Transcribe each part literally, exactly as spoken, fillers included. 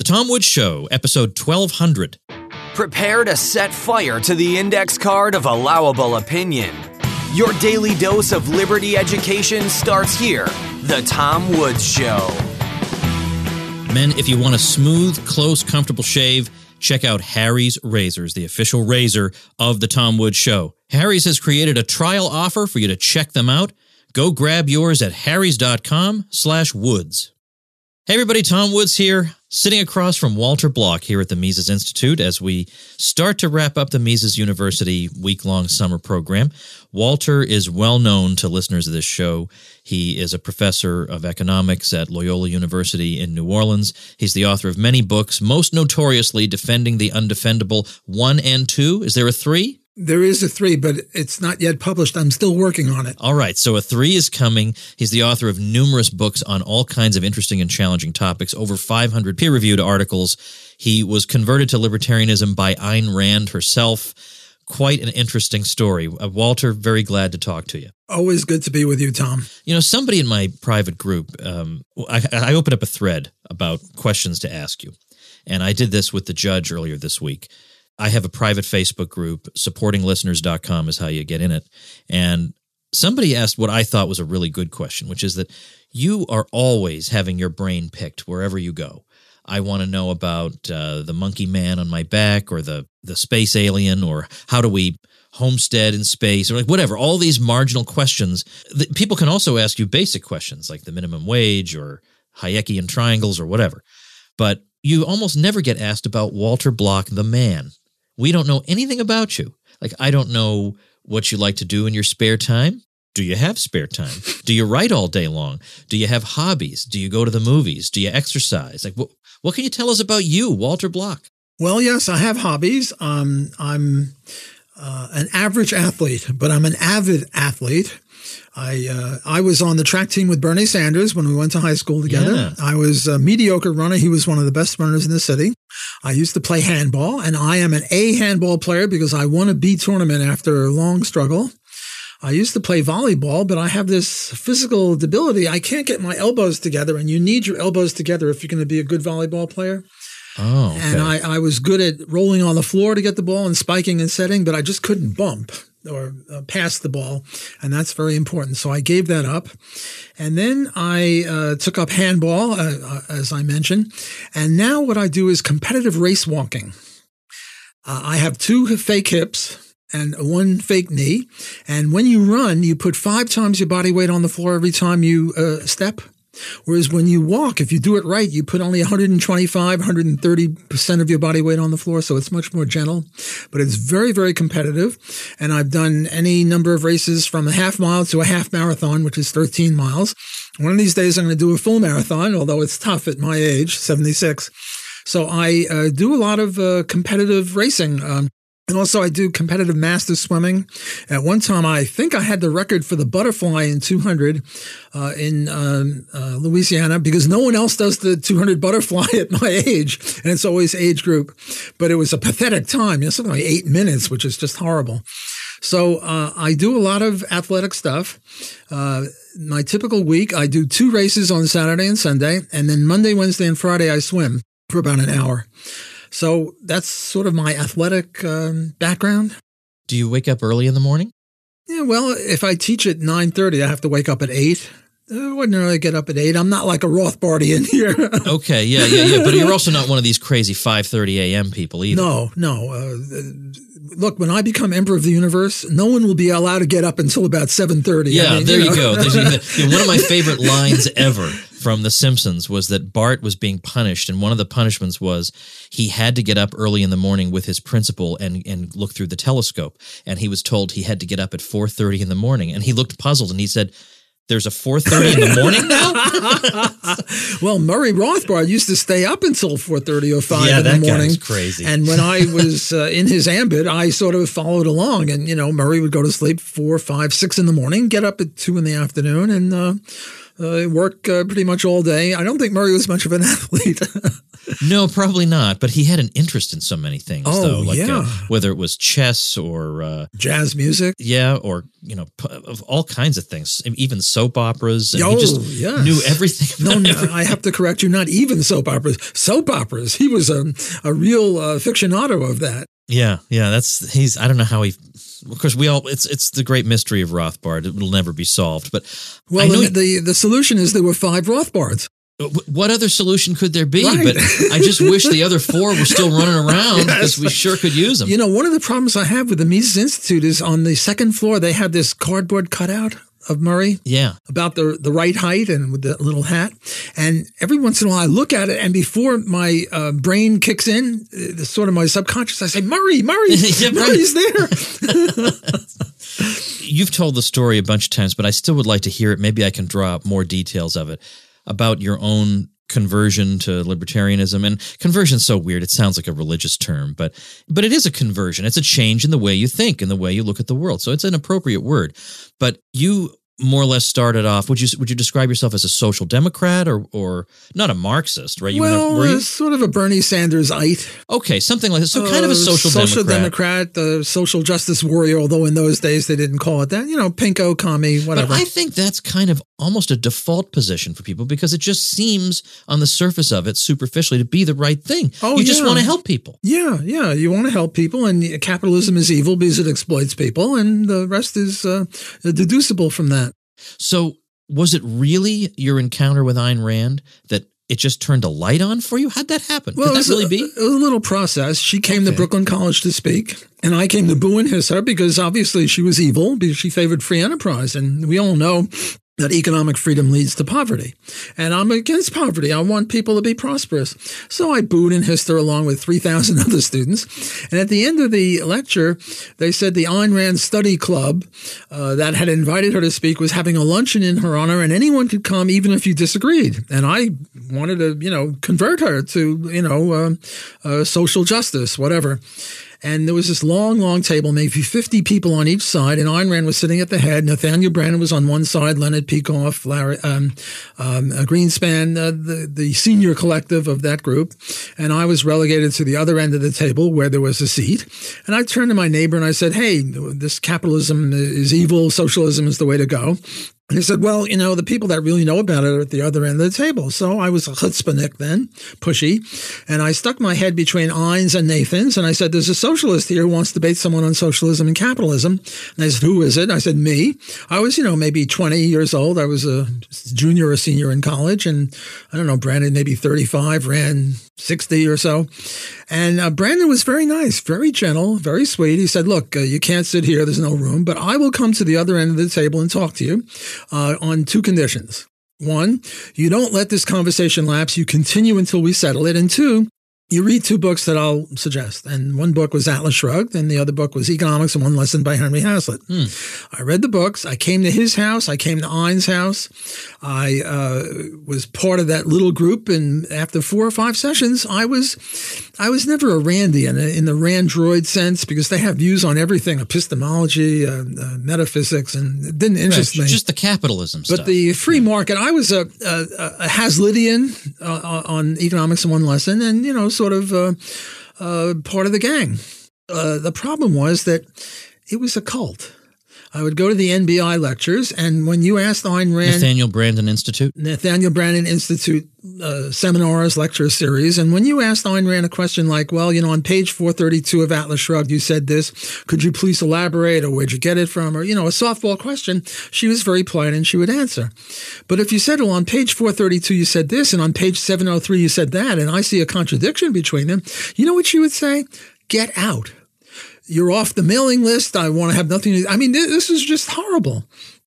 Tom Woods Show, episode twelve hundred. Prepare to set fire to the index card of allowable opinion. Your daily dose of liberty education starts here. The Tom Woods Show. Men, if you want a smooth, close, comfortable shave, check out Harry's Razors, the official razor of the Tom Woods Show. Harry's has created a trial offer for you to check them out. Go grab yours at harrys.com slash woods. Hey everybody, Tom Woods here, sitting across from Walter Block here at the Mises Institute as we start to wrap up the Mises University week-long summer program. Walter is well known to listeners of this show. He is a professor of economics at Loyola University in New Orleans. He's the author of many books, most notoriously Defending the Undefendable one and two. Is there a three? There is a three, but it's not yet published. I'm still working on it. All right, so a three is coming. He's the author of numerous books on all kinds of interesting and challenging topics, over five hundred peer-reviewed articles. He was converted to libertarianism by Ayn Rand herself. Quite an interesting story. Uh, Walter, very glad to talk to you. Always good to be with you, Tom. You know, somebody in my private group, um, I, I opened up a thread about questions to ask you, and I did this with the judge earlier this week. I have a private Facebook group, supporting listeners dot com is how you get in it. And somebody asked what I thought was a really good question, which is that you are always having your brain picked wherever you go. I want to know about uh, the monkey man on my back, or the, the space alien, or how do we homestead in space, or like whatever, all these marginal questions. That people can also ask you basic questions like the minimum wage or Hayekian triangles or whatever. But you almost never get asked about Walter Block, the man. We don't know anything about you. Like, I don't know what you like to do in your spare time. Do you have spare time? Do you write all day long? Do you have hobbies? Do you go to the movies? Do you exercise? Like, what, what can you tell us about you, Walter Block? Well, yes, I have hobbies. Um, I'm uh, an average athlete, but I'm an avid athlete. I uh, I was on the track team with Bernie Sanders when we went to high school together. Yeah. I was a mediocre runner. He was one of the best runners in the city. I used to play handball, and I am an A handball player because I won a B tournament after a long struggle. I used to play volleyball, but I have this physical debility. I can't get my elbows together, and you need your elbows together if you're going to be a good volleyball player. Oh, okay. And I, I was good at rolling on the floor to get the ball and spiking and setting, but I just couldn't bump or uh, pass the ball, and that's very important. So I gave that up. And then I uh, took up handball, uh, uh, as I mentioned, and now what I do is competitive race walking. Uh, I have two fake hips and one fake knee, and when you run, you put five times your body weight on the floor every time you uh, step. Whereas when you walk, if you do it right, you put only one hundred twenty-five, one hundred thirty percent of your body weight on the floor. So it's much more gentle, but it's very, very competitive. And I've done any number of races from a half mile to a half marathon, which is thirteen miles. One of these days I'm going to do a full marathon, although it's tough at my age, seventy-six. So I uh, do a lot of uh, competitive racing. Um, And also I do competitive master swimming. At one time, I think I had the record for the butterfly in two hundred uh, in um, uh, Louisiana, because no one else does the two hundred butterfly at my age. And it's always age group. But it was a pathetic time, you know, something like eight minutes, which is just horrible. So uh, I do a lot of athletic stuff. Uh, my typical week, I do two races on Saturday and Sunday. And then Monday, Wednesday, and Friday, I swim for about an hour. So that's sort of my athletic um, background. Do you wake up early in the morning? Yeah, well, if I teach at nine thirty, I have to wake up at eight. I wouldn't really get up at eight. I'm not like a Rothbardian here. Okay, yeah, yeah, yeah. But you're also not one of these crazy five thirty a.m. people either. No, no. Uh, look, when I become emperor of the universe, no one will be allowed to get up until about seven thirty. Yeah, I mean, there you, you know. go. There's, you know, one of my favorite lines ever from The Simpsons was that Bart was being punished, and one of the punishments was he had to get up early in the morning with his principal and, and look through the telescope. And he was told he had to get up at four thirty in the morning. And he looked puzzled, and he said, there's a four thirty in the morning now? Well, Murray Rothbard used to stay up until four thirty or five yeah, in the that morning. Guy's crazy. And when I was uh, in his ambit, I sort of followed along. And, you know, Murray would go to sleep four, five, six in the morning, get up at two in the afternoon, and uh, uh, work uh, pretty much all day. I don't think Murray was much of an athlete. No, probably not. But he had an interest in so many things, Oh, though. Like yeah. uh, whether it was chess or uh, Jazz music. yeah, or you know, p- of all kinds of things, even soap operas. And Oh, he just yes. knew everything. No, about no, everything. I have to correct you. Not even soap operas. Soap operas. He was a, a real uh, aficionado of that. Yeah, yeah. That's he's. I don't know how he. Of course, we all. It's it's the great mystery of Rothbard. It will never be solved. But Well, I know the, the the solution is there were five Rothbards. what other solution could there be? Right. But I just wish the other four were still running around because Yes. we sure could use them. You know, one of the problems I have with the Mises Institute is on the second floor they have this cardboard cutout of Murray. Yeah. About the the right height and with the little hat. And every once in a while I look at it, and before my uh, brain kicks in, uh, sort of my subconscious, I say, Murray, Murray, Yeah, Murray's there. You've told the story a bunch of times, but I still would like to hear it. Maybe I can draw up more details of it about your own conversion to libertarianism. And conversion's so weird. It sounds like a religious term, but but it is a conversion. It's a change in the way you think and the way you look at the world. So it's an appropriate word. But you more or less started off, would you would you describe yourself as a social democrat or or not a Marxist, right? You well, were, were you? uh, sort of a Bernie Sanders-ite. Okay, something like that. So kind of Uh, a social, social democrat. Democrat, uh, social justice warrior, although in those days they didn't call it that. You know, pinko, commie, whatever. But I think that's kind of almost a default position for people because it just seems on the surface of it, superficially, to be the right thing. Oh, you just yeah. want to help people. Yeah, yeah. You want to help people, and capitalism is evil because it exploits people, and the rest is uh, deducible from that. So was it really your encounter with Ayn Rand that it just turned a light on for you? How'd that happen? Well, Could it that was really a, be? It was a little process. She came to Okay. Brooklyn College to speak, and I came to boo and hiss her because obviously she was evil because she favored free enterprise, and we all know that economic freedom leads to poverty. And I'm against poverty. I want people to be prosperous. So I booed and hissed her along with three thousand other students. And at the end of the lecture, they said the Ayn Rand Study Club uh, that had invited her to speak was having a luncheon in her honor, and anyone could come even if you disagreed. And I wanted to, you know, convert her to, you know, uh, uh, social justice, whatever. And there was this long, long table, maybe fifty people on each side, and Ayn Rand was sitting at the head. Nathaniel Branden was on one side, Leonard Peikoff, Larry um, um, uh, Greenspan, uh, the, the senior collective of that group. And I was relegated to the other end of the table where there was a seat. And I turned to my neighbor and I said, hey, this capitalism is evil, socialism is the way to go. And he said, well, you know, the people that really know about it are at the other end of the table. So I was a chutzpahnik then, pushy. And I stuck my head between Ayn's and Nathan's. And I said, there's a socialist here who wants to debate someone on socialism and capitalism. And they said, who is it? I said, me. I was, you know, maybe twenty years old. I was a junior or senior in college. And I don't know, Branden, maybe thirty-five, ran sixty or so. And uh, Branden was very nice, very gentle, very sweet. He said, look, uh, you can't sit here. There's no room, but I will come to the other end of the table and talk to you uh, on two conditions. One, you don't let this conversation lapse. You continue until we settle it. And two, you read two books that I'll suggest. And one book was Atlas Shrugged, and the other book was Economics in One Lesson by Henry Hazlitt. Hmm. I read the books. I came to his house. I came to Ayn's house. I uh, was part of that little group. And after four or five sessions, I was I was never a Randian in the Randroid sense because they have views on everything, epistemology, uh, uh, metaphysics, and it didn't interest Right, me. just the capitalism But stuff. the free market, I was a, a, a Haslittian uh, on Economics in One Lesson and, you know, sort of uh, uh, part of the gang. Uh, the problem was that it was a cult. I would go to the N B I lectures, and when you asked Ayn Rand, Nathaniel Branden Institute. Nathaniel Branden Institute uh, seminars, lecture series, and when you asked Ayn Rand a question like, well, you know, on page four thirty-two of Atlas Shrugged, you said this, could you please elaborate, or where'd you get it from, or, you know, a softball question, she was very polite and she would answer. But if you said, well, on page four thirty-two, you said this, and on page seven oh three, you said that, and I see a contradiction between them, you know what she would say? Get out. You're off the mailing list. I want to have nothing to do. I mean, this is just horrible.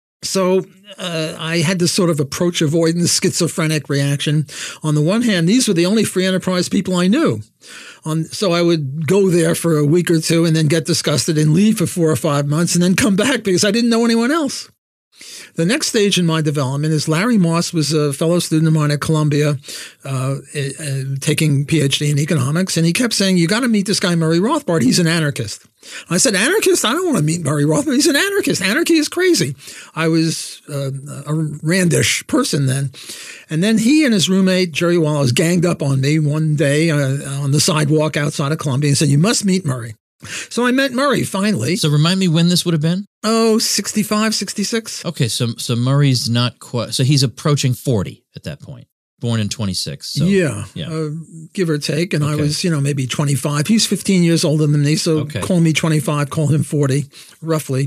So uh, I had this sort of approach avoidance, schizophrenic reaction. On the one hand, these were the only free enterprise people I knew. On, so I would go there for a week or two and then get disgusted and leave for four or five months and then come back because I didn't know anyone else. The next stage in my development is Larry Moss was a fellow student of mine at Columbia, uh, uh, taking PhD in economics, and he kept saying, you got to meet this guy, Murray Rothbard. He's an anarchist. I said, anarchist? I don't want to meet Murray Rothbard. He's an anarchist. Anarchy is crazy. I was uh, a randish person then. And then he and his roommate, Jerry Wallace, ganged up on me one day uh, on the sidewalk outside of Columbia and said, you must meet Murray. So I met Murray finally. So remind me when this would have been? Oh, sixty-five, sixty-six. Okay, so so Murray's not quite, so he's approaching forty at that point, born in twenty-six. So, yeah, yeah. Uh, give or take. And okay. I was, you know, maybe twenty-five. He's fifteen years older than me, so okay. call me twenty-five, call him forty, roughly.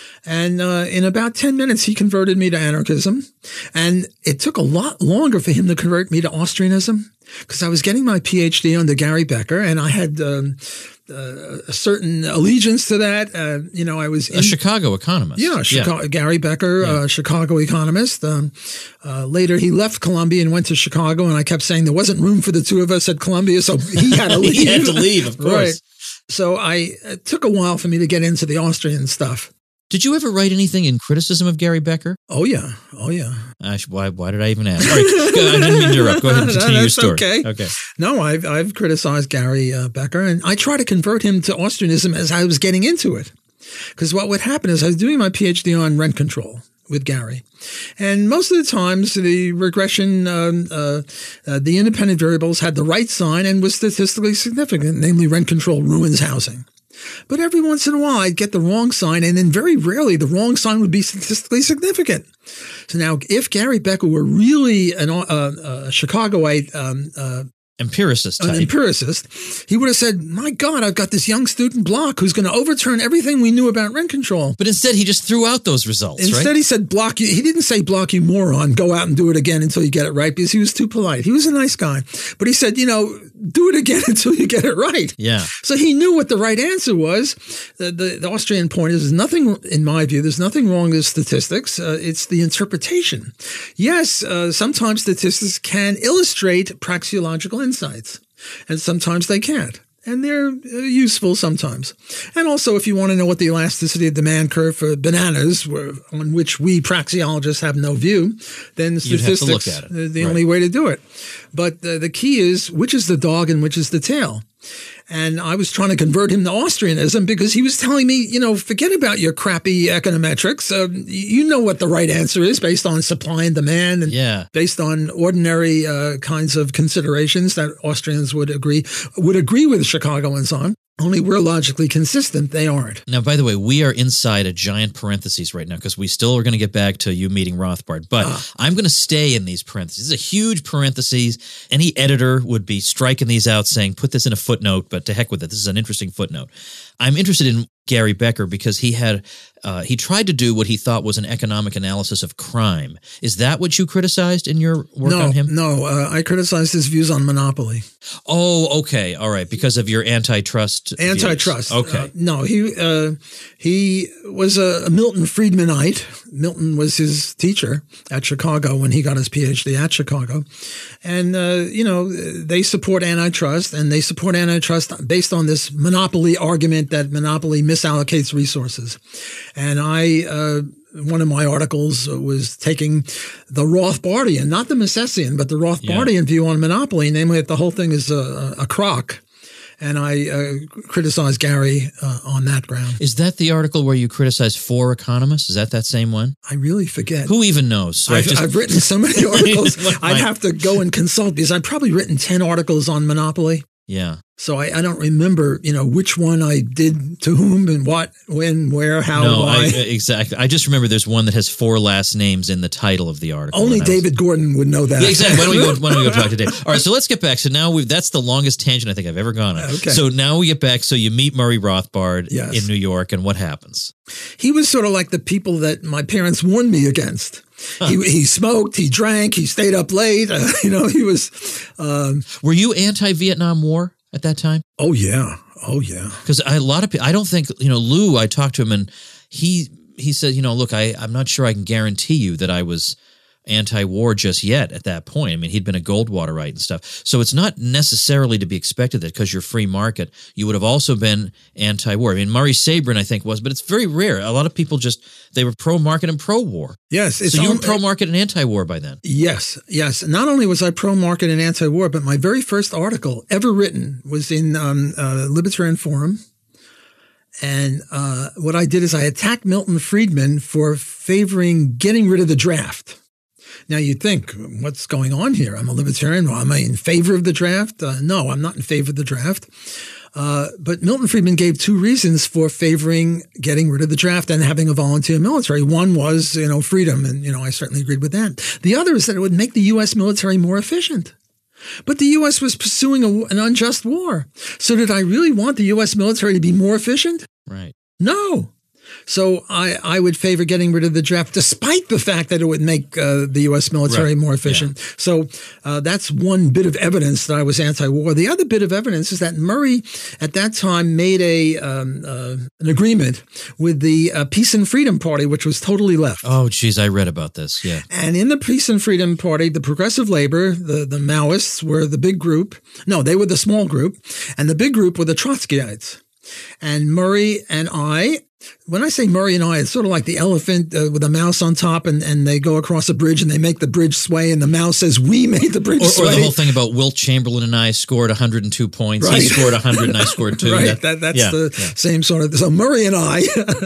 And uh, in about ten minutes, he converted me to anarchism. And it took a lot longer for him to convert me to Austrianism because I was getting my PhD under Gary Becker, and I had um, uh, a certain allegiance to that. Uh, you know, I was in, a Chicago economist. Yeah, Chicago, yeah. Gary Becker, yeah. uh, Chicago economist. Um, uh, later, he left Columbia and went to Chicago, and I kept saying there wasn't room for the two of us at Columbia, so he had to leave. He had to leave, of course. Right. So I it took a while for me to get into the Austrian stuff. Did you ever write anything in criticism of Gary Becker? Oh, yeah. Oh, yeah. Uh, why Why did I even ask? All right, I didn't mean to interrupt. Go ahead and continue no, your story. Okay. Okay. No, I've, I've criticized Gary uh, Becker, and I try to convert him to Austrianism as I was getting into it. Because what would happen is I was doing my PhD on rent control with Gary. And most of the times, the regression, um, uh, uh, the independent variables had the right sign and was statistically significant, namely rent control ruins housing. But every once in a while, I'd get the wrong sign, and then very rarely the wrong sign would be statistically significant. So now, if Gary Becker were really an, uh, a Chicagoite um, uh, empiricist type. An empiricist, he would have said, my God, I've got this young student Block who's going to overturn everything we knew about rent control. But instead, he just threw out those results, Instead, right? he said, Block, you. He didn't say, Block, you moron, go out and do it again until you get it right, because he was too polite. He was a nice guy. But he said, you know, do it again until you get it right. Yeah. So he knew what the right answer was. The, the, the Austrian point is, there's nothing, in my view, there's nothing wrong with statistics. Uh, it's the interpretation. Yes, uh, sometimes statistics can illustrate praxeological insights. And sometimes they can't. And they're useful sometimes. And also, if you want to know what the elasticity of demand curve for bananas, on which we praxeologists have no view, then statistics You'd have to look at it. are the right. only way to do it. But uh, the key is, which is the dog and which is the tail? And I was trying to convert him to Austrianism because he was telling me, you know, forget about your crappy econometrics. Uh, you know what the right answer is based on supply and demand and yeah. based on ordinary uh, kinds of considerations that Austrians would agree would agree with Chicagoans on. Only we're logically consistent. They aren't. Now, by the way, we are inside a giant parentheses right now because we still are going to get back to you meeting Rothbard. But ah. I'm going to stay in these parentheses. This is a huge parentheses. Any editor would be striking these out saying, put this in a footnote, but to heck with it. This is an interesting footnote. I'm interested in Gary Becker because he had uh, he tried to do what he thought was an economic analysis of crime. Is that what you criticized in your work no, on him? No, uh, I criticized his views on monopoly. Oh, okay, all right, because of your antitrust. Antitrust. Views. Okay. Uh, no, he uh, he was a Milton Friedmanite. Milton was his teacher at Chicago when he got his PhD at Chicago, and uh, you know they support antitrust, and they support antitrust based on this monopoly argument that monopoly misallocates resources. And I, uh, one of my articles was taking the Rothbardian, not the Misesian, but the Rothbardian yeah. view on monopoly, namely that the whole thing is a, a crock. And I uh, criticized Gary uh, on that ground. Is that the article where you criticized four economists? Is that that same one? I really forget. Who even knows? So I've, just... I've written so many articles, I'd have to go and consult because I've probably written ten articles on monopoly. Yeah. So I, I don't remember, you know, which one I did to whom and what, when, where, how, no, why. I, exactly. I just remember there's one that has four last names in the title of the article. Only David was... Gordon would know that. Yeah, exactly. Why don't we go, why don't we go talk to Dave? All right, so let's get back. So now we've, that's the longest tangent I think I've ever gone on. Okay. So now we get back. So you meet Murray Rothbard yes. in New York, and what happens? He was sort of like the people that my parents warned me against. Huh. He he smoked, he drank, he stayed up late. Uh, you know, he was. Um, Were you anti-Vietnam War at that time? Oh yeah, oh yeah. Because a lot of people, I don't think you know Lou. I talked to him, and he he said, you know, look, I I'm not sure I can guarantee you that I was anti-war just yet at that point. I mean, he'd been a Goldwaterite and stuff. So it's not necessarily to be expected that because you're free market, you would have also been anti-war. I mean, Murray Sabrin, I think, was, but it's very rare. A lot of people just, they were pro-market and pro-war. Yes. It's so you all, were pro-market and anti-war by then. Yes, yes. Not only was I pro-market and anti-war, but my very first article ever written was in um, uh, Libertarian Forum. And uh, what I did is I attacked Milton Friedman for favoring getting rid of the draft. Now, you'd think, what's going on here? I'm a libertarian. Well, am I in favor of the draft? Uh, no, I'm not in favor of the draft. Uh, but Milton Friedman gave two reasons for favoring getting rid of the draft and having a volunteer military. One was, you know, freedom. And, you know, I certainly agreed with that. The other is that it would make the U S military more efficient. But the U S was pursuing a, an unjust war. So did I really want the U S military to be more efficient? Right. No. So I, I would favor getting rid of the draft, despite the fact that it would make uh, the U S military right. more efficient. Yeah. So uh, that's one bit of evidence that I was anti-war. The other bit of evidence is that Murray, at that time, made a um, uh, an agreement with the uh, Peace and Freedom Party, which was totally left. Oh, geez, I read about this. Yeah. And in the Peace and Freedom Party, the Progressive Labor, the, the Maoists were the big group. No, they were the small group. And the big group were the Trotskyites. And Murray and I, when I say Murray and I, it's sort of like the elephant uh, with a mouse on top, and, and they go across a bridge and they make the bridge sway, and the mouse says, "We made the bridge or, sway." Or the whole thing about Wilt Chamberlain and I scored one hundred two points. Right. He scored one hundred and I scored two. Right, that, that, that's yeah, the yeah. same sort of. So Murray and I,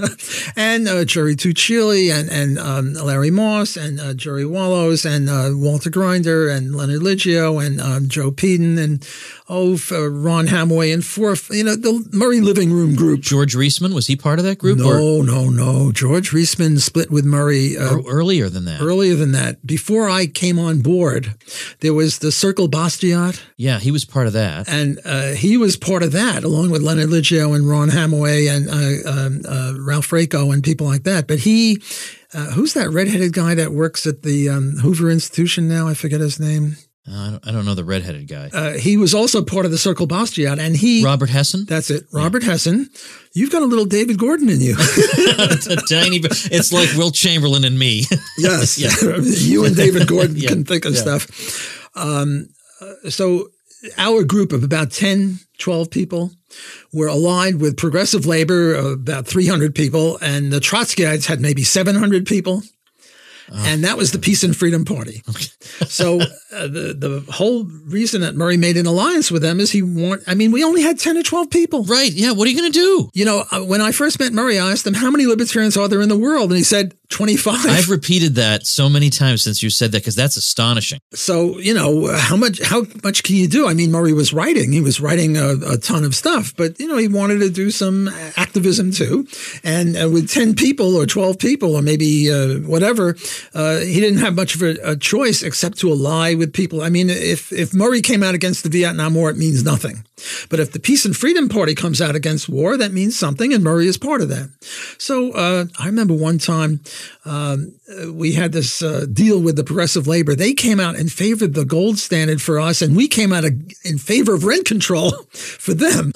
and uh, Jerry Tuccilli, and and um, Larry Moss, and uh, Jerry Wallows, and uh, Walter Grinder, and Leonard Liggio, and um, Joe Peden, and oh, uh, Ron Hamaway, and four, you know, the Murray Living Room group. George Reisman, was he part of that group? No, or? no, no. George Reisman split with Murray uh, or earlier than that. Earlier than that. Before I came on board, there was the Circle Bastiat. Yeah, he was part of that. And uh, he was part of that, along with Leonard Liggio and Ron Hamaway and uh, um, uh, Ralph Raico and people like that. But he, uh, who's that redheaded guy that works at the um, Hoover Institution now? I forget his name. Uh, I, don't, I don't know the redheaded guy. Uh, he was also part of the Circle Bastiat, and he Robert Hessen. That's it, Robert yeah. Hessen. You've got a little David Gordon in you. It's a tiny bit. It's like Wilt Chamberlain and me. Yes, yeah. You and David Gordon yeah. can think of yeah. stuff. Um, uh, so our group of about ten, twelve people were aligned with Progressive Labor, uh, about three hundred people, and the Trotskyites had maybe seven hundred people. Oh. And that was the Peace and Freedom Party. Okay. So uh, the the whole reason that Murray made an alliance with them is he want. I mean, we only had ten or twelve people. Right? Yeah. What are you going to do? You know, uh, when I first met Murray, I asked him, "How many libertarians are there in the world?" And he said, twenty-five. I've repeated that so many times since you said that because that's astonishing. So you know, how much how much can you do? I mean, Murray was writing; he was writing a, a ton of stuff, but you know, he wanted to do some activism too. And uh, with ten people or twelve people or maybe uh, whatever. Uh, he didn't have much of a, a choice except to ally with people. I mean, if if Murray came out against the Vietnam War, it means nothing. But if the Peace and Freedom Party comes out against war, that means something, and Murray is part of that. So uh, I remember one time um, we had this uh, deal with the Progressive Labor. They came out and favored the gold standard for us, and we came out in favor of rent control for them.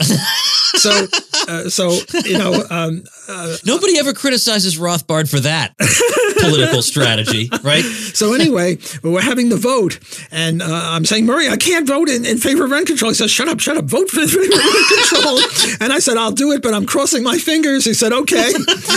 So, uh, so you know, um, uh, nobody ever criticizes Rothbard for that political strategy, right? So anyway, we're having the vote, and uh, I'm saying, Murray, I can't vote in, in favor of rent control. He says, shut up, shut up, vote for rent control. And I said, I'll do it, but I'm crossing my fingers. He said, okay.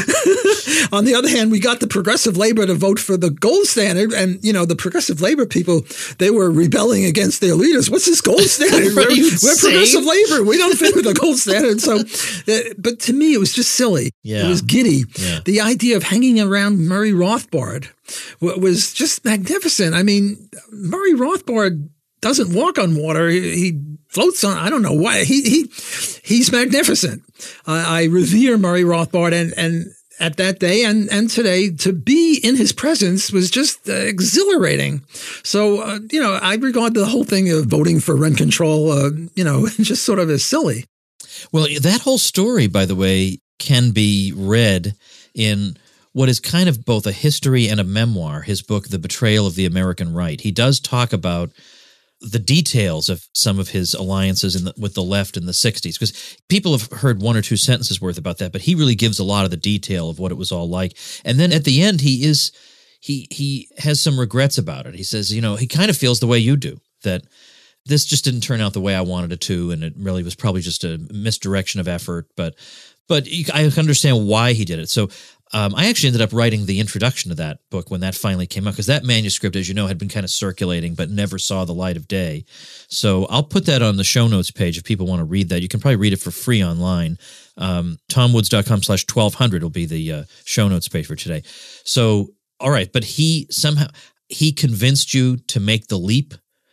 On the other hand, we got the Progressive Labor to vote for the gold standard, and you know, the Progressive Labor people, they were rebelling against their leaders. What's this gold standard? we're, we're Progressive Labor. We don't favor the gold standard. So, uh, but to me, it was just silly. Yeah. It was giddy. Yeah. The idea of hanging around Murray Rothbard was just magnificent. I mean, Murray Rothbard doesn't walk on water. He, he floats on, I don't know why. He, he, he's magnificent. Uh, I revere Murray Rothbard, and, and at that day and, and today, to be in his presence was just uh, exhilarating. So, uh, you know, I regard the whole thing of voting for rent control, uh, you know, just sort of as silly. Well, that whole story, by the way, can be read in what is kind of both a history and a memoir, his book, The Betrayal of the American Right. He does talk about the details of some of his alliances in the, with the left in the sixties, because people have heard one or two sentences worth about that, but he really gives a lot of the detail of what it was all like. And then at the end, he is he he has some regrets about it. He says, you know, he kind of feels the way you do, that this just didn't turn out the way I wanted it to, and it really was probably just a misdirection of effort. But but I understand why he did it. So um, I actually ended up writing the introduction to that book when that finally came out, because that manuscript, as you know, had been kind of circulating but never saw the light of day. So I'll put that on the show notes page if people want to read that. You can probably read it for free online. Um, tomwoods.com slash 1200 will be the uh, show notes page for today. So, all right, but he somehow, he convinced you to make the leap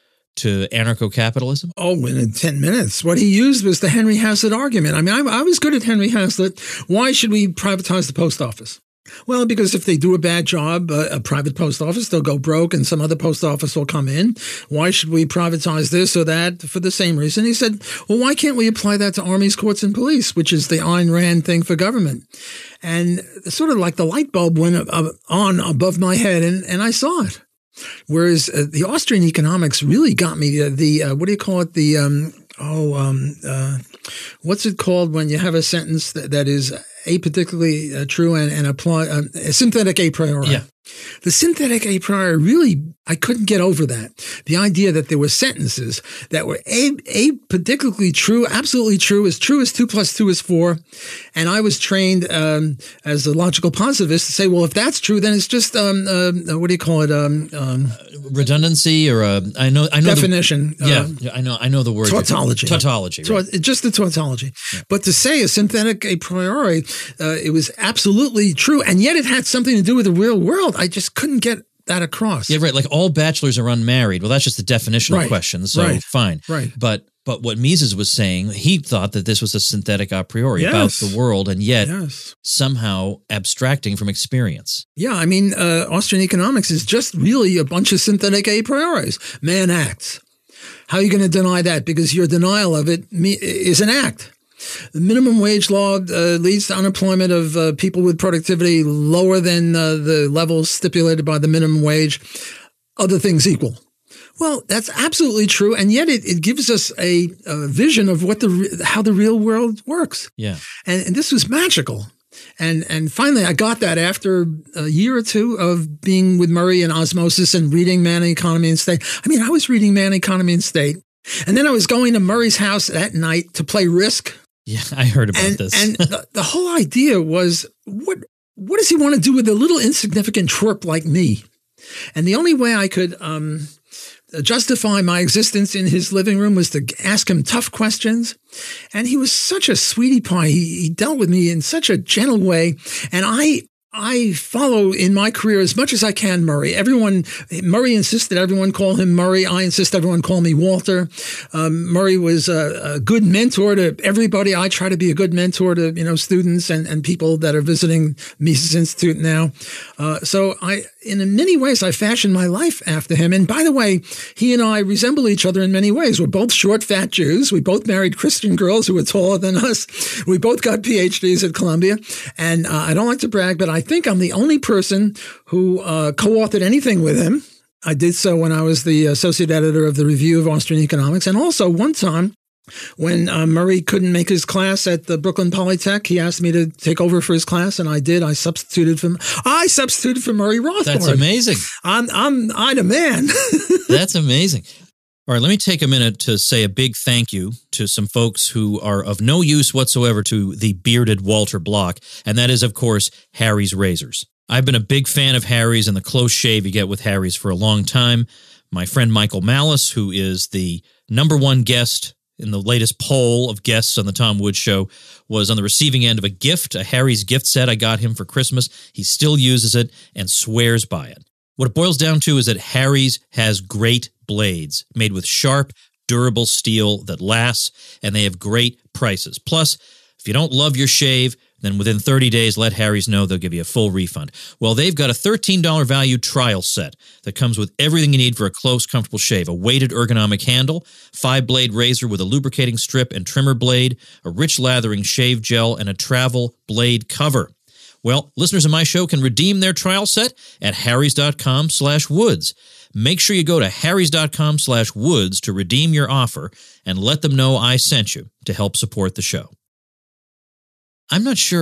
to anarcho-capitalism? Oh, in ten minutes. What he used was the Henry Hazlitt argument. I mean, I, I was good at Henry Hazlitt. Why should we privatize the post office? Well, because if they do a bad job, uh, a private post office, they'll go broke and some other post office will come in. Why should we privatize this or that? For the same reason. He said, well, why can't we apply that to armies, courts, and police, which is the Ayn Rand thing for government? And sort of like the light bulb went on above my head, and, and I saw it. Whereas uh, the Austrian economics really got me. Uh, the uh, what do you call it? The um, oh, um, uh, what's it called when you have a sentence that, that is a particularly uh, true and, and apply uh, a synthetic a priori? Yeah. The synthetic a priori, really, I couldn't get over that. The idea that there were sentences that were a, a particularly true, absolutely true, as true as two plus two is four. And I was trained um, as a logical positivist to say, well, if that's true, then it's just, um, uh, what do you call it? Um, um, Redundancy or uh, I know, I know definition. The, yeah, uh, I know, I know the word. Tautology. Tautology. Right. Taut- just the tautology. Yeah. But to say a synthetic a priori, uh, it was absolutely true. And yet it had something to do with the real world. I just couldn't get that across. Yeah, right. Like all bachelors are unmarried. Well, that's just a definitional right. question. So right. fine. Right. But but what Mises was saying, he thought that this was a synthetic a priori yes. about the world, and yet yes. somehow abstracting from experience. Yeah, I mean, uh, Austrian economics is just really a bunch of synthetic a prioris. Man acts. How are you going to deny that? Because your denial of it is an act. The minimum wage law uh, leads to unemployment of uh, people with productivity lower than uh, the levels stipulated by the minimum wage, other things equal. Well, that's absolutely true, and yet it, it gives us a, a vision of what the how the real world works. Yeah, and, and this was magical. And and finally, I got that after a year or two of being with Murray and osmosis and reading Man, Economy, and State. I mean, I was reading Man, Economy, and State, and then I was going to Murray's house at night to play Risk. Yeah, I heard about and, this. And the, the whole idea was, what what does he want to do with a little insignificant twerp like me? And the only way I could um, justify my existence in his living room was to ask him tough questions. And he was such a sweetie pie. He, he dealt with me in such a gentle way. And I I follow in my career as much as I can Murray. Everyone, Murray insisted everyone call him Murray. I insist everyone call me Walter. Um, Murray was a, a good mentor to everybody. I try to be a good mentor to, you know, students and, and people that are visiting Mises Institute now. Uh, so I, in many ways, I fashioned my life after him. And by the way, he and I resemble each other in many ways. We're both short, fat Jews. We both married Christian girls who were taller than us. We both got P H Ds at Columbia. And uh, I don't like to brag, but I I think I'm the only person who uh, co-authored anything with him. I did so when I was the associate editor of the Review of Austrian Economics. And also one time when uh, Murray couldn't make his class at the Brooklyn Polytech, he asked me to take over for his class, and I did. I substituted for I substituted for Murray Rothbard. That's amazing. I'm I'm I'm a man. That's amazing. All right, let me take a minute to say a big thank you to some folks who are of no use whatsoever to the bearded Walter Block, and that is, of course, Harry's Razors. I've been a big fan of Harry's and the close shave you get with Harry's for a long time. My friend Michael Malice, who is the number one guest in the latest poll of guests on the Tom Woods Show, was on the receiving end of a gift, a Harry's gift set I got him for Christmas. He still uses it and swears by it. What it boils down to is that Harry's has great blades made with sharp, durable steel that lasts, and they have great prices. Plus, if you don't love your shave, then within thirty days, let Harry's know. They'll give you a full refund. Well, they've got a thirteen dollars value trial set that comes with everything you need for a close, comfortable shave. A weighted ergonomic handle, five-blade razor with a lubricating strip and trimmer blade, a rich lathering shave gel, and a travel blade cover. Well, listeners of my show can redeem their trial set at harrys.com slash woods. Make sure you go to harrys.com slash woods to redeem your offer and let them know I sent you to help support the show. I'm not sure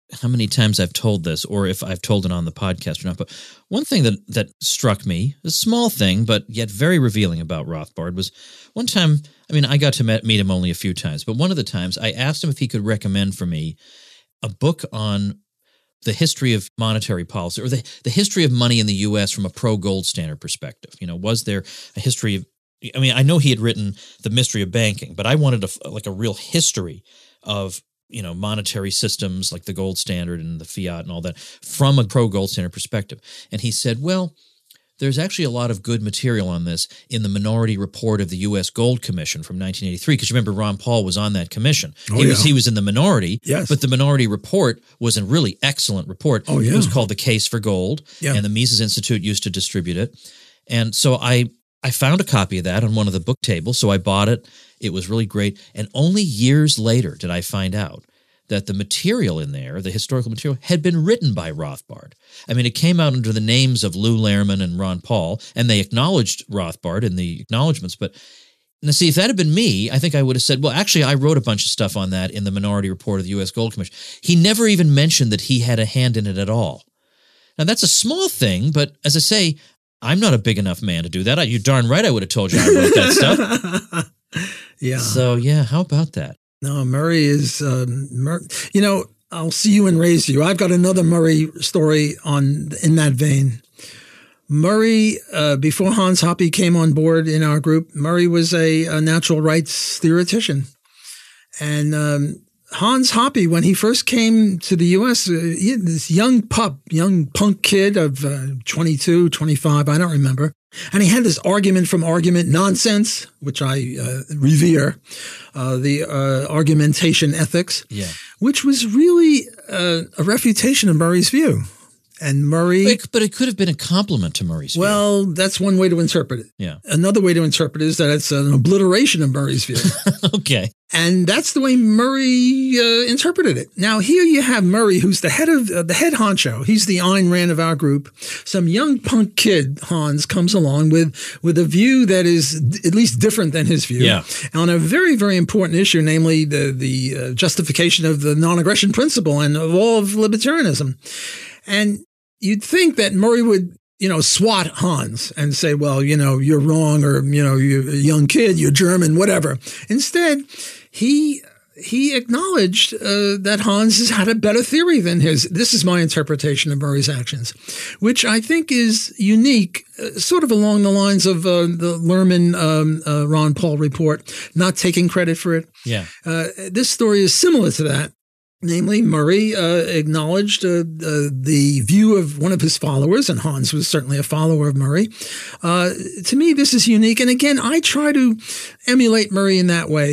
how many times I've told this or if I've told it on the podcast or not, but one thing that, that struck me, a small thing, but yet very revealing about Rothbard was one time, I mean, I got to met, meet him only a few times, but one of the times I asked him if he could recommend for me a book on the history of monetary policy or the, the history of money in the U S from a pro-gold standard perspective. You know, was there a history of, I mean, I know he had written The Mystery of Banking, but I wanted a, like a real history of, you know, monetary systems like the gold standard and the fiat and all that from a pro-gold standard perspective. And he said, well, there's actually a lot of good material on this in the Minority Report of the U S Gold Commission from nineteen eighty-three, because you remember Ron Paul was on that commission. Oh, he yeah. was he was in the minority, yes. but the Minority Report was a really excellent report. Oh, yeah. It was called The Case for Gold, yeah. and the Mises Institute used to distribute it. And so I I found a copy of that on one of the book tables, so I bought it. It was really great. And only years later did I find out that the material in there, the historical material, had been written by Rothbard. I mean, it came out under the names of Lou Lehrman and Ron Paul, and they acknowledged Rothbard in the acknowledgments. But now, see, if that had been me, I think I would have said, well, actually, I wrote a bunch of stuff on that in the Minority Report of the U S Gold Commission. He never even mentioned that he had a hand in it at all. Now, that's a small thing, but as I say, I'm not a big enough man to do that. You're darn right I would have told you I wrote that stuff. Yeah. So, yeah, how about that? No, Murray is, um, Mur- you know, I'll see you and raise you. I've got another Murray story on in that vein. Murray, uh, before Hans Hoppe came on board in our group, Murray was a, a natural rights theoretician. And um, Hans Hoppe, when he first came to the U S, uh, he, this young pup, young punk kid of uh, twenty-two, twenty-five, I don't remember. And he had this argument from argument nonsense, which I uh, revere, uh, the uh, argumentation ethics, yeah. which was really uh, a refutation of Murray's view. And Murray... But it, but it could have been a compliment to Murray's view. Well, that's one way to interpret it. Yeah. Another way to interpret it is that it's an obliteration of Murray's view. Okay. And that's the way Murray uh, interpreted it. Now, here you have Murray, who's the head of uh, the head honcho. He's the Ayn Rand of our group. Some young punk kid, Hans, comes along with with a view that is d- at least different than his view Yeah. on a very, very important issue, namely the the uh, justification of the non-aggression principle and of all of libertarianism. And you'd think that Murray would, you know, swat Hans and say, well, you know, you're wrong, or, you know, you're a young kid, you're German, whatever. Instead, he he acknowledged uh, that Hans has had a better theory than his. This is my interpretation of Murray's actions, which I think is unique, uh, sort of along the lines of uh, the Lerman um, uh, Ron Paul report, not taking credit for it. Yeah. Uh, this story is similar to that. Namely, Murray uh, acknowledged uh, uh, the view of one of his followers, and Hans was certainly a follower of Murray. Uh, to me, this is unique. And again, I try to emulate Murray in that way.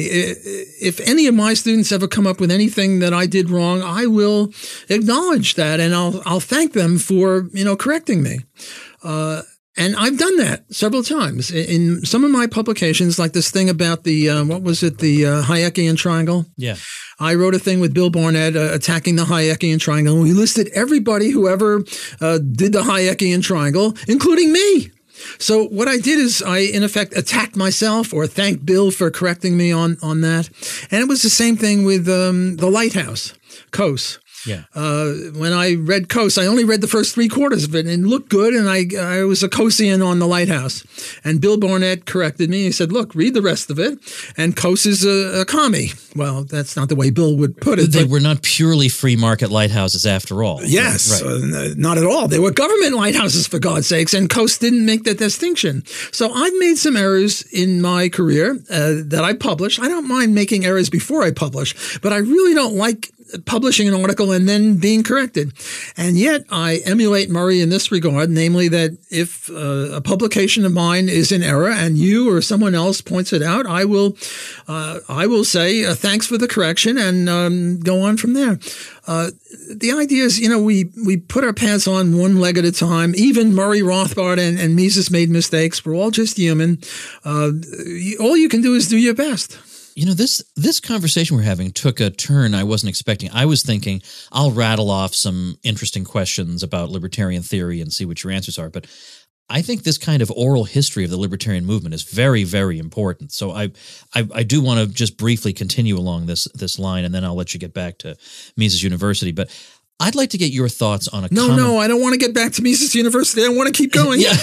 If any of my students ever come up with anything that I did wrong, I will acknowledge that, and I'll I'll thank them for, you know, correcting me. Uh, And I've done that several times in some of my publications, like this thing about the, uh, what was it, the uh, Hayekian triangle? Yeah. I wrote a thing with Bill Barnett uh, attacking the Hayekian triangle. And we listed everybody who ever uh, did the Hayekian triangle, including me. So what I did is I, in effect, attacked myself or thanked Bill for correcting me on, on that. And it was the same thing with um, the Lighthouse, Coase. Yeah. Uh, when I read Coase, I only read the first three quarters of it, and it looked good, and I I was a Coasean on The Lighthouse. And Bill Barnett corrected me. He said, look, read the rest of it, and Coase is a, a commie. Well, that's not the way Bill would put it. They but, were not purely free market lighthouses after all. Yes, Right. uh, not at all. They were government lighthouses, for God's sakes, and Coase didn't make that distinction. So I've made some errors in my career uh, that I publish. I don't mind making errors before I publish, but I really don't like publishing an article and then being corrected. And yet I emulate Murray in this regard, namely that if uh, a publication of mine is in error and you or someone else points it out, I will uh, I will say uh, thanks for the correction and um, go on from there. Uh, the idea is, you know, we, we put our pants on one leg at a time. Even Murray Rothbard and, and Mises made mistakes. We're all just human. Uh, all you can do is do your best. You know, this this conversation we're having took a turn I wasn't expecting. I was thinking I'll rattle off some interesting questions about libertarian theory and see what your answers are. But I think this kind of oral history of the libertarian movement is very, very important. So I I, I do want to just briefly continue along this this line, and then I'll let you get back to Mises University. But I'd like to get your thoughts on a No, common- no, I don't want to get back to Mises University. I want to keep going. Yeah.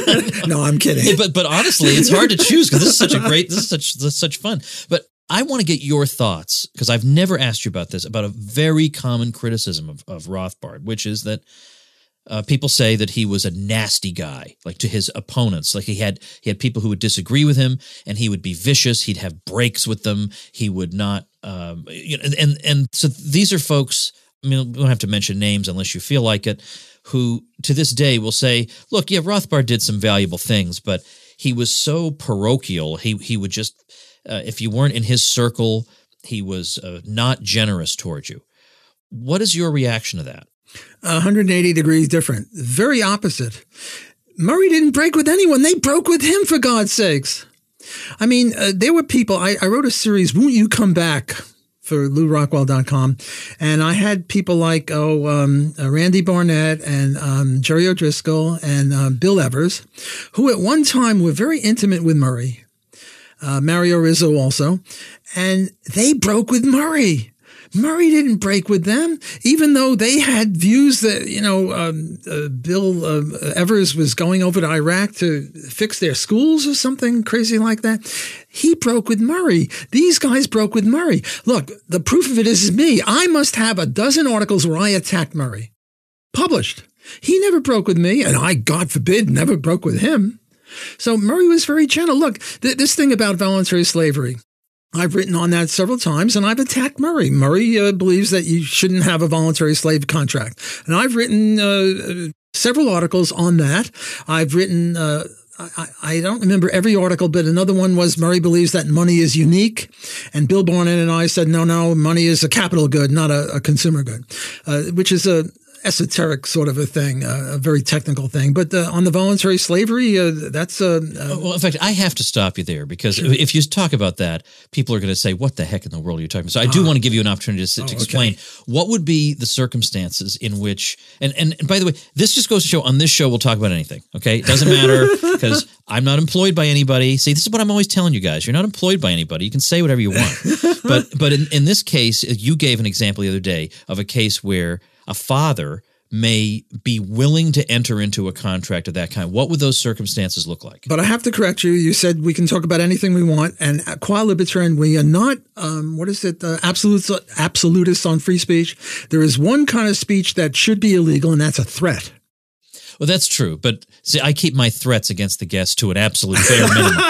No, I'm kidding. Hey, but but honestly, it's hard to choose because this is such a great, this is such this is such fun. But I want to get your thoughts because I've never asked you about this, about a very common criticism of, of Rothbard, which is that uh, people say that he was a nasty guy, like to his opponents. Like he had he had people who would disagree with him, and he would be vicious. He'd have breaks with them. He would not, um, you know, and and so these are folks. I mean, we don't have to mention names unless you feel like it, who to this day will say, look, yeah, Rothbard did some valuable things, but he was so parochial. He he would just, uh, if you weren't in his circle, he was uh, not generous towards you. What is your reaction to that? one hundred eighty degrees different. Very opposite. Murray didn't break with anyone. They broke with him, for God's sakes. I mean, uh, there were people, I, I wrote a series, Won't You Come Back? For Lou Rockwell dot com. And I had people like, oh, um, uh, Randy Barnett and um, Jerry O'Driscoll and uh, Bill Evers, who at one time were very intimate with Murray. Uh, Mario Rizzo also. And they broke with Murray. Murray didn't break with them, even though they had views that, you know, um, uh, Bill uh, Evers was going over to Iraq to fix their schools or something crazy like that. He broke with Murray. These guys broke with Murray. Look, the proof of it is me. I must have a dozen articles where I attacked Murray. Published. He never broke with me, and I, God forbid, never broke with him. So Murray was very gentle. Look, th- this thing about voluntary slavery, I've written on that several times, and I've attacked Murray. Murray uh, believes that you shouldn't have a voluntary slave contract. And I've written uh, several articles on that. I've written, uh, I, I don't remember every article, but another one was Murray believes that money is unique. And Bill Barnett and I said, no, no, money is a capital good, not a, a consumer good, uh, which is a esoteric sort of a thing, uh, a very technical thing. But uh, on the voluntary slavery, uh, that's uh, uh, well, in fact, I have to stop you there because sure. if you talk about that, people are going to say, what the heck in the world are you talking about? So I do ah. want to give you an opportunity to, to oh, explain okay. what would be the circumstances in which, and, and, and by the way, this just goes to show on this show, we'll talk about anything. Okay. It doesn't matter because I'm not employed by anybody. See, this is what I'm always telling you guys. You're not employed by anybody. You can say whatever you want. but, but in, in this case, you gave an example the other day of a case where a father may be willing to enter into a contract of that kind. What would those circumstances look like? But I have to correct you. You said we can talk about anything we want. And qua libertarian, we are not, um, what is it, uh, absolute, absolutists on free speech. There is one kind of speech that should be illegal, and that's a threat. Well, that's true. But see, I keep my threats against the guests to an absolute bare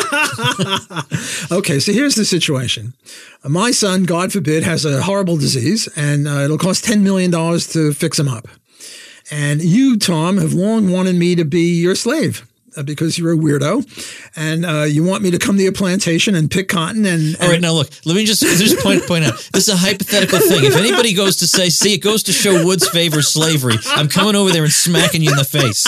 minimum. Okay, so here's the situation. My son, God forbid, has a horrible disease, and uh, it'll cost ten million dollars to fix him up. And you, Tom, have long wanted me to be your slave uh, because you're a weirdo, and uh, you want me to come to your plantation and pick cotton. And, and all right, now look, let me just just point point out this is a hypothetical thing. If anybody goes to say, "See, it goes to show Woods favors slavery," I'm coming over there and smacking you in the face.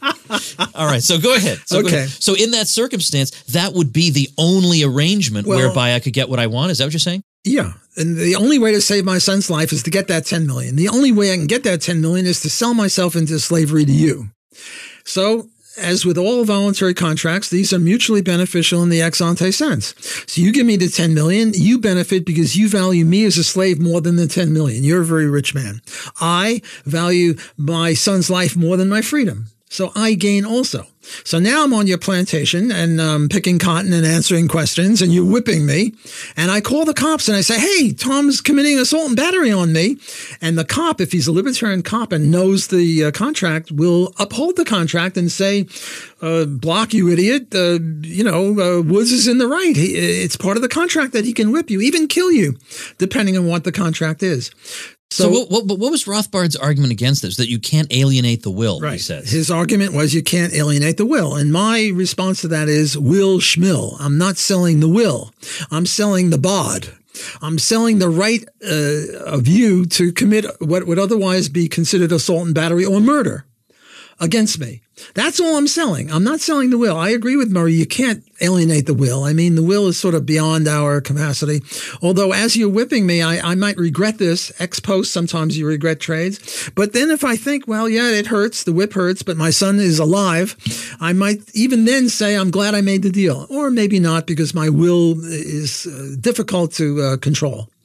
All right, so go ahead. So okay. Go ahead. So in that circumstance, that would be the only arrangement well, whereby I could get what I want. Is that what you're saying? Yeah. And the only way to save my son's life is to get that ten million. The only way I can get that ten million is to sell myself into slavery to you. So, as with all voluntary contracts, these are mutually beneficial in the ex ante sense. So you give me the ten million, you benefit because you value me as a slave more than the ten million. You're a very rich man. I value my son's life more than my freedom. So I gain also. So now I'm on your plantation and um, picking cotton and answering questions, and you're whipping me. And I call the cops and I say, hey, Tom's committing assault and battery on me. And the cop, if he's a libertarian cop and knows the uh, contract, will uphold the contract and say, uh, block, you idiot. Uh, you know, uh, Woods is in the right. He, it's part of the contract that he can whip you, even kill you, depending on what the contract is. So, so what, what, what was Rothbard's argument against this? That you can't alienate the will, right. he says. His argument was you can't alienate the will. And my response to that is will schmill. I'm not selling the will. I'm selling the bod. I'm selling the right uh, of you to commit what would otherwise be considered assault and battery or murder against me. That's all I'm selling. I'm not selling the will. I agree with Murray. You can't alienate the will. I mean, the will is sort of beyond our capacity. Although as you're whipping me, I, I might regret this ex post. Sometimes you regret trades. But then if I think, well, yeah, it hurts. The whip hurts, but my son is alive. I might even then say, I'm glad I made the deal. Or maybe not because my will is uh, difficult to uh, control.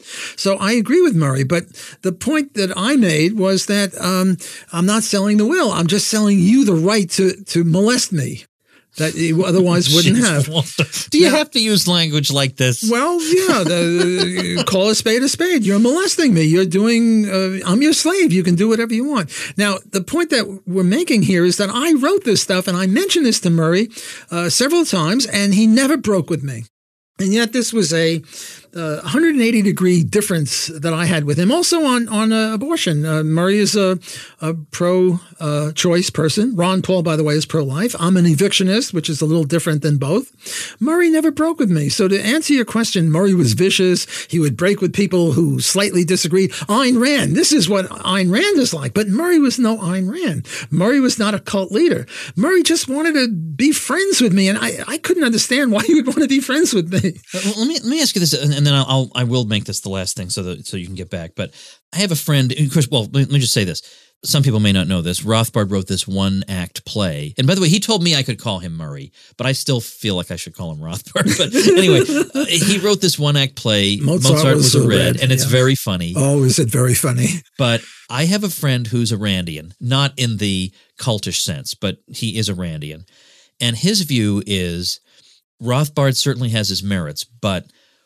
So I agree with Murray, but the point that I made was that um, I'm not selling the will. I'm just selling you the right to, to molest me that you otherwise wouldn't have. Do you now, have to use language like this? Well, yeah, the, call a spade a spade. You're molesting me. You're doing, uh, I'm your slave. You can do whatever you want. Now, the point that we're making here is that I wrote this stuff and I mentioned this to Murray uh, several times and he never broke with me. And yet this was a uh, one hundred eighty degree difference that I had with him. Also on, on uh, abortion. Uh, Murray is a, a pro-choice uh, person. Ron Paul, by the way, is pro-life. I'm an evictionist, which is a little different than both. Murray never broke with me. So to answer your question, Murray was vicious. He would break with people who slightly disagreed. Ayn Rand, this is what Ayn Rand is like. But Murray was no Ayn Rand. Murray was not a cult leader. Murray just wanted to be friends with me. And I, I couldn't understand why he would want to be friends with me. Let me let me ask you this, and then I'll, I'll I will make this the last thing so that so you can get back. But I have a friend. Of course, well, let me just say this. Some people may not know this. Rothbard wrote this one-act play, and by the way, he told me I could call him Murray, but I still feel like I should call him Rothbard. But anyway, uh, he wrote this one-act play. Mozart, Mozart was, was a red, red, and it's yeah. very funny. Oh, is it very funny? But I have a friend who's a Randian, not in the cultish sense, but he is a Randian, and his view is Rothbard certainly has his merits, but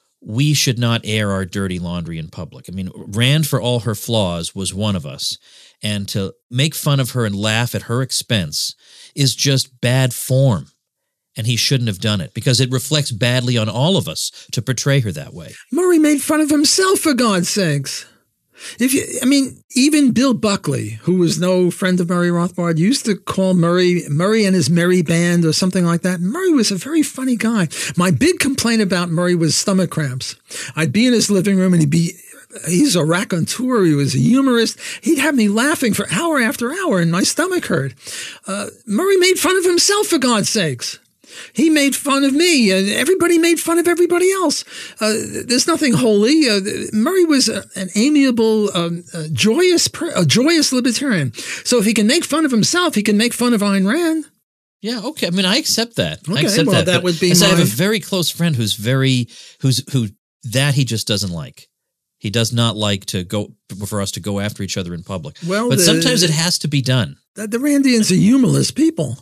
we should not air our dirty laundry in public. I mean, Rand, for all her flaws, was one of us. And to make fun of her and laugh at her expense is just bad form. And he shouldn't have done it because it reflects badly on all of us to portray her that way. Murray made fun of himself, for God's sakes. If you, I mean, even Bill Buckley, who was no friend of Murray Rothbard, used to call Murray Murray and his Merry Band or something like that. Murray was a very funny guy. My big complaint about Murray was stomach cramps. I'd be in his living room and he'd be, he's a raconteur. He was a humorist. He'd have me laughing for hour after hour and my stomach hurt. Uh, Murray made fun of himself, for God's sakes. He made fun of me, and everybody made fun of everybody else. Uh, there's nothing holy. Uh, Murray was a, an amiable, um, a joyous, a joyous libertarian. So if he can make fun of himself, he can make fun of Ayn Rand. Yeah, okay. I mean, I accept that. Okay, I accept well, that. that would be my... I have my- a very close friend who's very, who's who that he just doesn't like. He does not like to go for us to go after each other in public. Well, but the, sometimes it has to be done. The, the Randians are humorless people.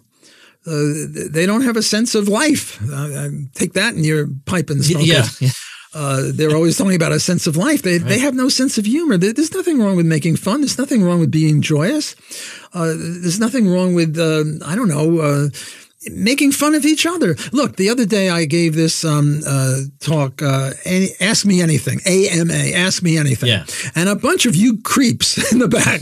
Uh, they don't have a sense of life. Uh, take that in your pipe and smoke yeah, it. yeah. Uh, they're always talking about a sense of life. They right. they have no sense of humor. There's nothing wrong with making fun. There's nothing wrong with being joyous. Uh, there's nothing wrong with, uh, I don't know, uh, making fun of each other. Look, the other day I gave this um, uh, talk, uh, any, Ask Me Anything, A M A, Ask Me Anything. Yeah. And a bunch of you creeps in the back,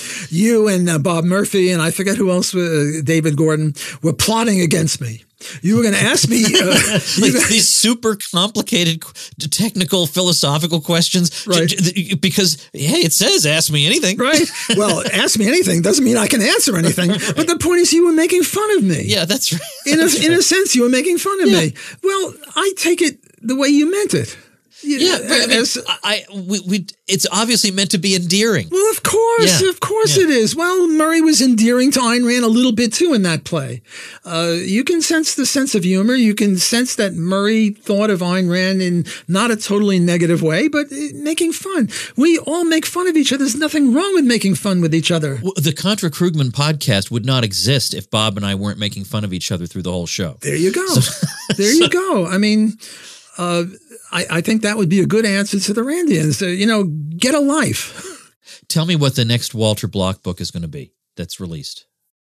you and uh, Bob Murphy, and I forget who else, uh, David Gordon, were plotting against me. You were going to ask me uh, like gonna, these super complicated, technical, philosophical questions, right? J- j- because hey, it says "ask me anything," right? Well, ask me anything doesn't mean I can answer anything. Right. But the point is, you were making fun of me. Yeah, that's right. In a that's in right. a sense, you were making fun of yeah. me. Well, I take it the way you meant it. Yeah, I mean, As, I, we, we, it's obviously meant to be endearing. Well, of course, yeah. of course yeah. it is. Well, Murray was endearing to Ayn Rand a little bit too in that play. Uh, you can sense the sense of humor. You can sense that Murray thought of Ayn Rand in not a totally negative way, but making fun. We all make fun of each other. There's nothing wrong with making fun with each other. Well, the Contra Krugman podcast would not exist if Bob and I weren't making fun of each other through the whole show. There you go. So, there you go. I mean, uh, I, I think that would be a good answer to the Randians. Uh, you know, get a life. Tell me what the next Walter Block book is going to be that's released.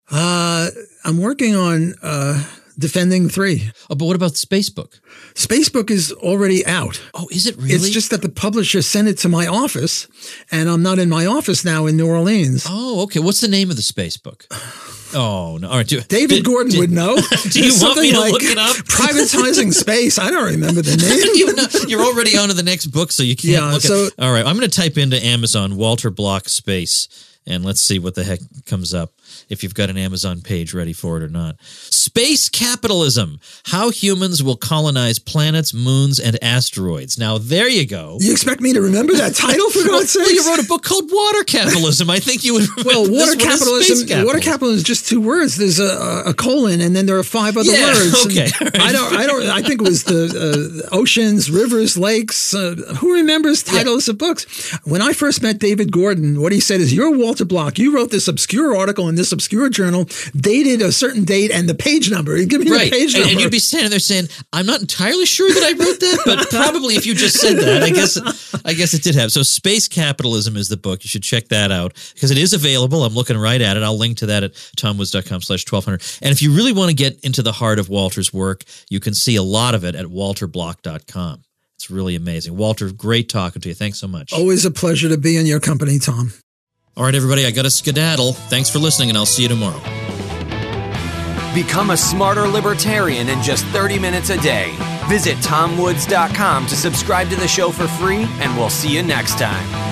Uh, I'm working on uh, Defending Three. Oh, but what about Spacebook? Spacebook is already out. Oh, is it really? It's just that the publisher sent it to my office, and I'm not in my office now in New Orleans. Oh, okay. What's the name of the Spacebook? Oh, no. All right. Do, David did, Gordon did, would know. Do you want me to like look it up? Privatizing Space. I don't remember the name. you know, you're already on to the next book, so you can't yeah, look so, at All right. I'm going to type into Amazon Walter Block Space, and let's see what the heck comes up. if you've got an Amazon page ready for it or not. Space Capitalism, How Humans Will Colonize Planets, Moons, and Asteroids. Now, there you go. You expect me to remember that title, for God's sake? Well, you wrote a book called Water Capitalism. I think you would remember Well, water this capitalism, capitalism. water capitalism is just two words. There's a, a colon, and then there are five other Yeah, words. okay. And I don't, I don't, I think it was the uh, oceans, rivers, lakes. Uh, who remembers titles yeah. of books? When I first met David Gordon, what he said is, "You're Walter Block. You wrote this obscure article in this obscure journal, dated a certain date and the page number. He'd give me right. the page and, number." And you'd be standing there saying, "I'm not entirely sure that I wrote that, but probably if you just said that, I guess, I guess it did have." So, Space Capitalism is the book. You should check that out because it is available. I'm looking right at it. I'll link to that at tomwoods.com slash 1200. And if you really want to get into the heart of Walter's work, you can see a lot of it at walter block dot com. It's really amazing. Walter, great talking to you. Thanks so much. Always a pleasure to be in your company, Tom. All right, everybody, I got to skedaddle. Thanks for listening, and I'll see you tomorrow. Become a smarter libertarian in just thirty minutes a day. Visit tom woods dot com to subscribe to the show for free, and we'll see you next time.